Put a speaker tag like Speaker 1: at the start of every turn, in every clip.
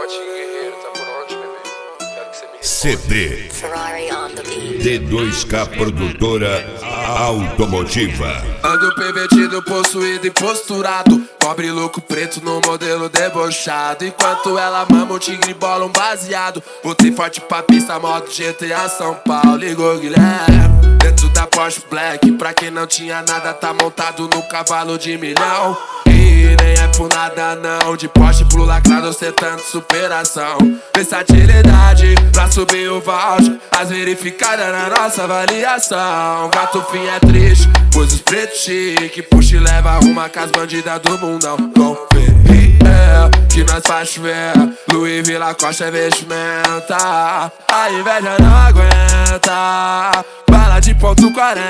Speaker 1: Pagodinho guerreiro, tá por onde, bebê? Quero que você me
Speaker 2: CD D2K Produtora Automotiva.
Speaker 3: Ando pervertido, possuído e posturado, pobre louco preto no modelo debochado. Enquanto ela mama um tigre bola um baseado, botei forte pra pista, modo GTA São Paulo. Ligou Guilherme, dentro da Porsche Black. Pra quem não tinha nada, tá montado no cavalo de milhão. E nem é por nada não, de Porsche pro lacrado ostentando superação. Versatilidade pra subir o voucher, as verificadas na nossa avaliação. Gato fim é triste, pois os pretos chique puxa e leva uma com as bandidas do mundão. Com PRL, que nós faz chover, Louis Villa Costa é vestimenta. A inveja não aguenta, bala de ponto 40.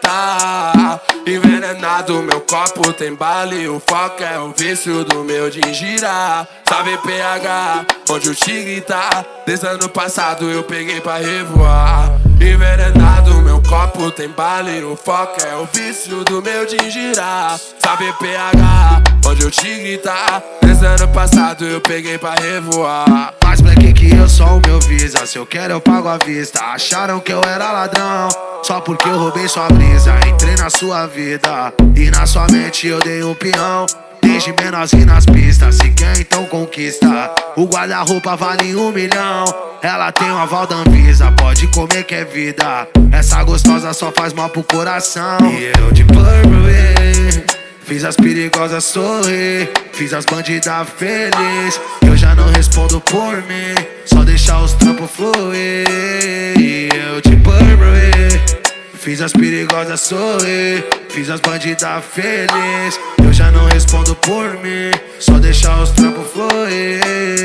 Speaker 3: Envenenado, meu copo tem bala e o foco é o vício do meu de girar. Sabe PH, onde o tigre tá, desde ano passado eu peguei pra revoar. Envenenado, meu copo tem bala e o foco é o vício do meu de girar. Sabe PH, onde o tigre tá, desde ano passado eu peguei pra revoar.
Speaker 4: Mais black que eu sou o meu visa, se eu quero eu pago à vista. Acharam que eu era ladrão, só porque eu roubei sua brisa. Entrei na sua vida e na sua mente eu dei um peão. Desde menorzinho nas pistas, se quer então conquista. O guarda-roupa vale 1 milhão, ela tem um aval da Anvisa. Pode comer que é vida, essa gostosa só faz mal pro coração. E eu de Purple, fiz as perigosas sorrir, fiz as bandidas felizes. Eu já não respondo por mim, só deixar os trampos fluir. E eu de Purple, fiz as perigosas sorrir, fiz as bandidas felizes. Eu já não respondo por mim, só deixar os trampos fluir.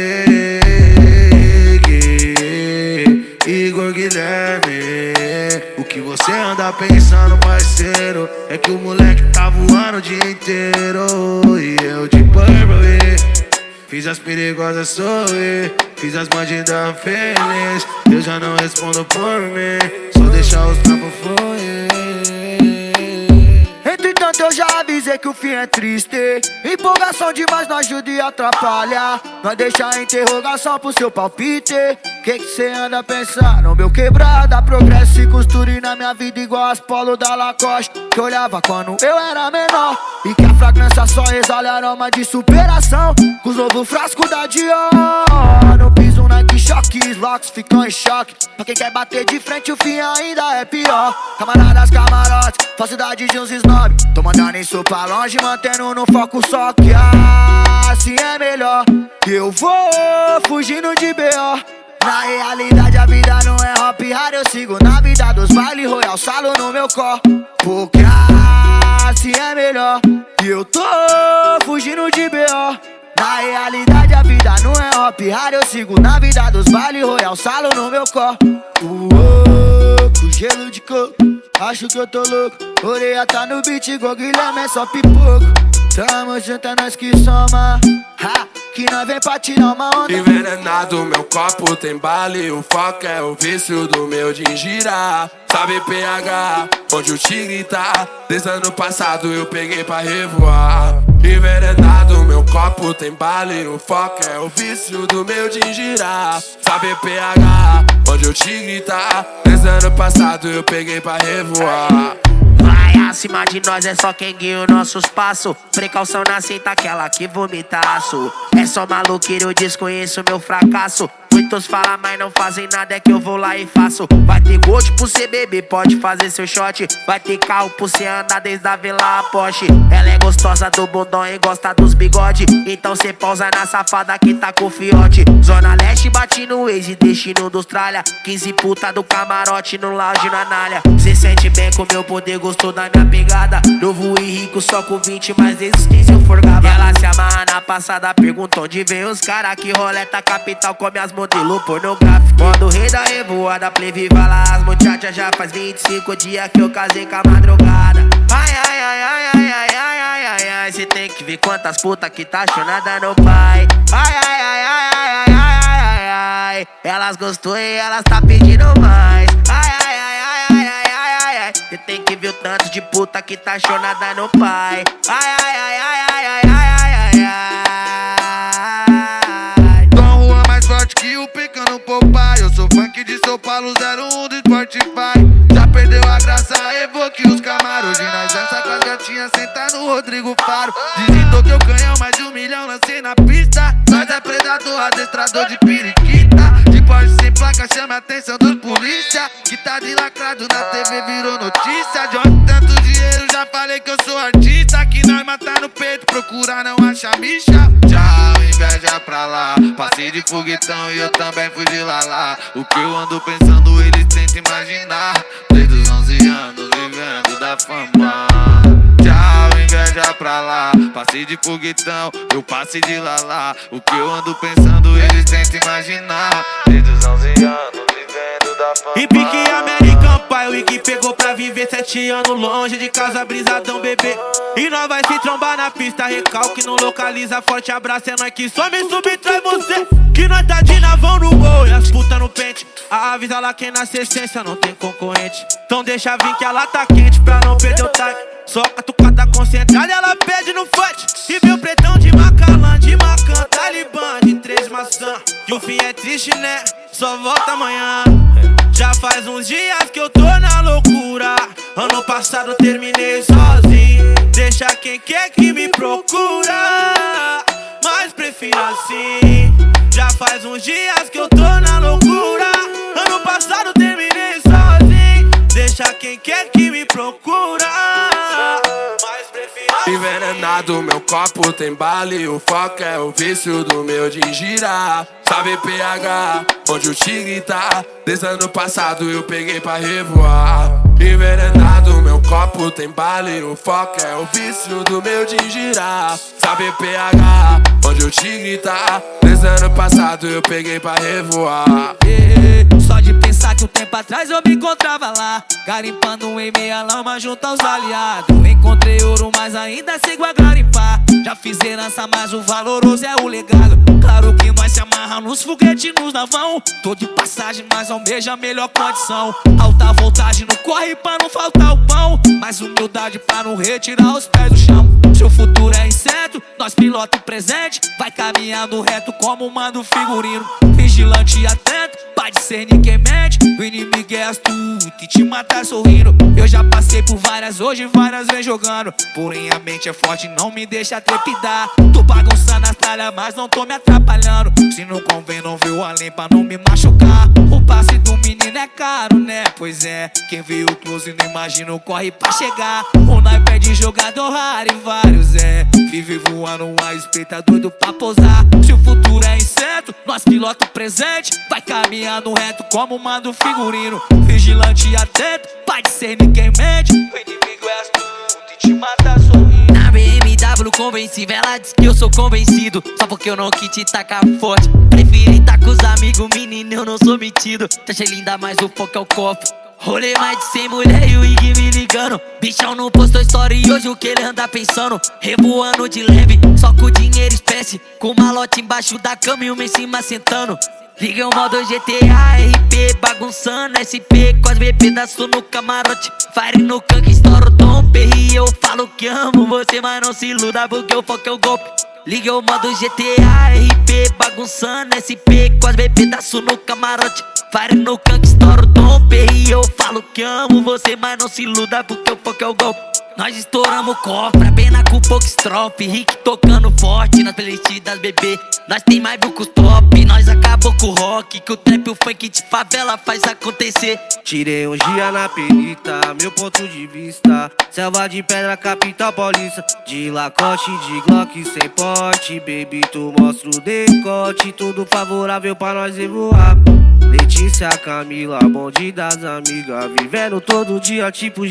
Speaker 4: Igor Guilherme, o que você anda pensando, parceiro? É que o moleque tá voando o dia inteiro. E eu de Purple, fiz as perigosas sorrir, fiz as bandidas felizes. Eu já não respondo por mim, só deixar os trampos fluir. Entretanto eu já avisei que o fim é triste. Empolgação demais não ajuda e atrapalha. Nós deixa a interrogação pro seu palpite. Que cê anda pensando, meu quebrada? Progresso e costure na minha vida igual as polo da Lacoste, que olhava quando eu era menor, e que a fragrância só exala aroma de superação. Com os novos frascos da Dior, no piso Nike Shock, os locks ficam em choque. Pra quem quer bater de frente o fim ainda é pior. Camaradas, camarotes, falsidade de uns snob. Tô mandando isso pra longe, mantendo no foco só que assim é melhor. Eu vou fugindo de B.O. Na realidade a vida não é hop hard, eu sigo na vida dos baile royal, salo no meu corpo. Porque assim é melhor. E eu tô fugindo de B.O. Na realidade a vida não é hop hard, eu sigo na vida dos baile royal, salo no meu corpo. Com gelo de coco, acho que eu tô louco. Orelha tá no beat igual Guilherme, é só pipoco. Tamo junto, é nós que soma, que nós vem pra tirar uma onda.
Speaker 3: Envenenado, meu copo tem bala e o foco é o vício do meu de girar. Sabe PH, onde o tigre tá, desde ano passado eu peguei pra revoar. Envenenado, meu copo tem bala e o foco é o vício do meu de girar. Sabe PH, onde o tigre tá, desde ano passado eu peguei pra revoar.
Speaker 5: Vai acima de nós, é só quem guia o nosso espaço. Precaução na cinta, aquela que vomitaço. É só maluqueiro, eu desconheço meu fracasso. Muitos falam, mas não fazem nada, é que eu vou lá e faço. Vai ter gold pro cê beber, pode fazer seu shot. Vai ter carro pro cê andar desde a Vila a Porsche. Ela é gostosa do bundão e gosta dos bigode. Então cê pausa na safada que tá com fiote. Zona Leste bate no Waze, destino dos tralha. 15 puta do camarote no lounge na Anália. Cê sente bem com meu poder, gostou da minha pegada. Novo e rico só com 20, mas desde os 15 eu forgava. Ela se amarra na passada, pergunta onde vem os cara. Que roleta capital come as modelo pornográfico. Quando o rei da revoada, play viva lá as muchachas. Já faz 25 dias que eu casei com a madrugada. Ai, ai, ai, ai, ai, ai, ai, ai, ai, ai. Cê tem que ver quantas putas que tá chonada no pai. Ai, ai, ai, ai, ai, ai, ai, ai, ai. Elas gostou e elas tá pedindo mais. Ai, ai, ai, ai, ai, ai, ai, ai. Cê tem que ver o tanto de puta que tá chonada no pai. Ai, ai, ai, ai, ai, ai, ai, ai, ai.
Speaker 6: Opala 01 do Spotify. Já perdeu a graça, evoque os camaros. Hoje nós dança com as gatinhas, senta no Rodrigo Faro. Digitou que eu canhão, mais de 1 milhão lancei na pista. Nós é predador, adestrador de periquita. De Porsche sem placa, chama a atenção dos polícia. Que tá de lacrado na TV, virou notícia. De onde tanto dinheiro, já falei que eu sou artista. Que nós matar no peito, procurar não achar micha. Tchau, inveja pra lá. Passei de foguetão e eu também fui de lalá. O que eu ando pensando, eles tentam imaginar. Desde os 11 anos, vivendo da fama. Tchau, inveja pra lá. Passei de foguetão, eu passei de lalá. O que eu ando pensando, eles tentam imaginar. Desde os 11 anos, vivendo da fama.
Speaker 5: E pique American Pie, o Iggy pegou pra viver 7 anos longe de casa, brisadão, bebê. E nós vai se trombar na pista, recalque não localiza. Forte abraço, é nós que some e subtrai você. Que nós tá de navão no gol e as putas no pente. Avisa lá quem nasce essência, não tem concorrente. Então deixa vir que ela tá quente pra não perder o time. Só catucada concentrada, ela pede no fight. E meu pretão de Macalã, de Macan, Talibã, de 3 maçã. E o fim é triste, né? Só volta amanhã. Já faz uns dias que eu tô na loucura. Ano passado terminei sozinho. Deixa quem quer que me procura, mas prefiro assim. Já faz uns dias que eu tô na loucura. Ano passado terminei sozinho. Deixa quem quer que me procura, mas prefiro assim.
Speaker 3: Envenenado, meu copo tem bale. O foco é o vício do meu de girar. Sabe PH, onde o tigre tá. Desde ano passado eu peguei pra revoar. Envenenado, meu copo tem bale. O foco é o vício do meu de girar. Sabe PH, onde o tigre tá. Desde ano passado eu peguei pra revoar.
Speaker 4: Só de pensar que um tempo atrás eu me encontrava lá, garimpando em meia lama junto aos aliados. Encontrei ouro, mas ainda sigo a garimpar. Já fiz herança, mas o valoroso é o legado. Claro que nós se amarra nos foguetes, nos navão. Tô de passagem, mas almeja a melhor condição. Alta voltagem no corre pra não faltar o pão, mas humildade pra não retirar os pés do chão. Seu futuro é incerto, nós pilota o presente. Vai caminhando reto como manda o figurino. Vigilante e atento, pra discernir quem mente. O inimigo é astuto e te mata sorrindo. Eu já passei por várias, hoje várias vem jogando. Porém a mente é forte, não me deixa trepidar. Tô bagunçando as tralhas, mas não tô me atrapalhando. Se não convém, não viu além pra não me machucar. O passe do menino é caro, né? Pois é, quem veio close não imagina o corre pra chegar. O naipe é de jogador raro e vários é. Vive voando, a espreita doido pra posar. Se o futuro é incerto, nós pilota o presente. Vai caminhando reto como manda o figurino. Vigilante e atento, pra discernir quem mente. O inimigo é astuto e te mata sorrindo.
Speaker 7: Na BMW convencível, ela diz que eu sou convencido. Só porque eu não quis te tacar forte. Preferi tá com os amigos, menino, eu não sou metido. Te achei linda, mas o foco é o copo. Rolê mais de 100 mulher e o Iggy me ligando. Bichão não postou história e hoje o que ele anda pensando. Revoando de leve, só com dinheiro espécie. Com malote embaixo da cama e uma em cima sentando. Liga o modo GTA, RP, bagunçando SP, com as bebê danço no camarote. Fire no canque, estouro o tom, perri. Eu falo que amo você, mas não se iluda porque o foco é o golpe. Liga o modo GTA, RP, bagunçando SP, com as bebê danço no camarote. Fire no canque, estouro o tom, perri. Eu falo que amo você, mas não se iluda porque o foco é o golpe. Nós estouramos cofre, pena com pouco estrofe. Rick tocando forte nas playlists das bebê. Nós tem mais bucos top, nós acabou com o rock. Que o trap, o funk de favela faz acontecer.
Speaker 6: Tirei um dia na perita, meu ponto de vista. Selva de pedra, capital paulista. De lacote, de glock, sem porte. Baby, tu mostra o decote. Tudo favorável pra nós voar. Letícia, Camila, bonde das amigas. Vivendo todo dia tipo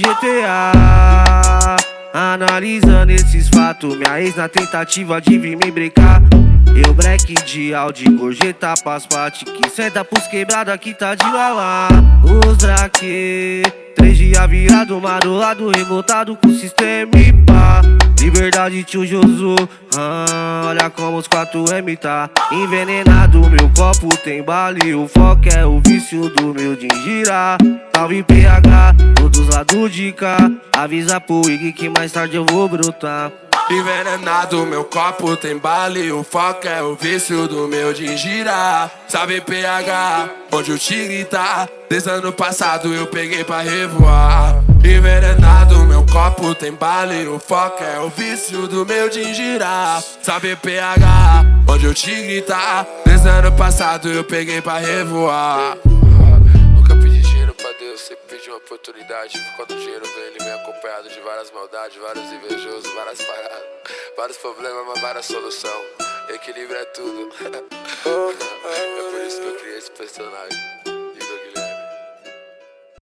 Speaker 6: GTA. Analisando esses fatos, minha ex na tentativa de vir me brecar. Eu break de Audi, gorjeta, paspate. Que senta pros quebrada que tá de lalá. Os draque, 3 dias virado, marolado, revoltado com o sistema e pá. Liberdade tio Josu, olha como os 4M tá envenenado, meu copo tem bale. O foco é o vício do meu de girar. Salve PH, todos lá do de cá. Avisa pro Iggy que mais tarde eu vou brotar.
Speaker 3: Envenenado, meu copo tem bala e o foco é o vício do meu de girar. Sabe PH, onde o tigre tá? Desde ano passado eu peguei pra revoar. Envenenado, meu copo tem bala e o foco é o vício do meu de girar. Sabe PH, onde o tigre tá? Desde ano passado eu peguei pra revoar.
Speaker 1: Nunca pedi dinheiro pra Deus, sempre pedi uma oportunidade. Quando o dinheiro vem, ele vem acompanhado de várias maldades, vários invejosos, várias paradas, vários problemas, mas várias solução. Equilíbrio é tudo. É por isso que eu criei esse personagem.